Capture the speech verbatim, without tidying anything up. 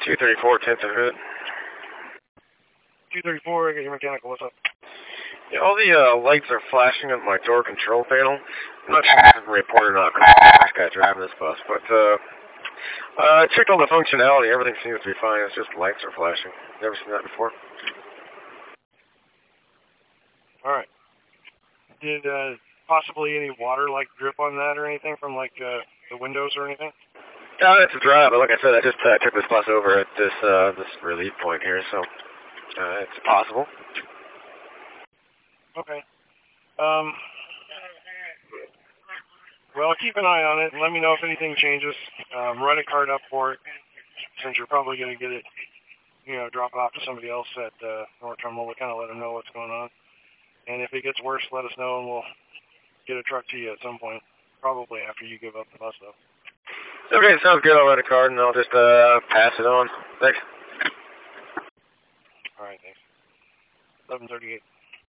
two thirty-four, tenth of hood. two thirty-four, I got your mechanical, what's up? Yeah, all the uh, lights are flashing on my door control panel. I'm not sure if it's a report or not, because I'm the guy driving this bus, but uh, uh, I checked all the functionality, everything seems to be fine, it's just lights are flashing. Never seen that before. Alright. Did uh, possibly any water like drip on that or anything from like uh, the windows or anything? Yeah, it's a drive, but like I said, I just uh, took this bus over at this uh, this relief point here, so uh, it's possible. Okay. Um, well, keep an eye on it and let me know if anything changes. Um, run a card up for it, since you're probably going to get it, you know, drop it off to somebody else at uh, North Terminal to kind of let them know what's going on. And if it gets worse, let us know and we'll get a truck to you at some point. Probably after you give up the bus, though. Okay, sounds good. I'll write a card and I'll just uh, pass it on. Thanks. All right, thanks. eleven thirty-eight.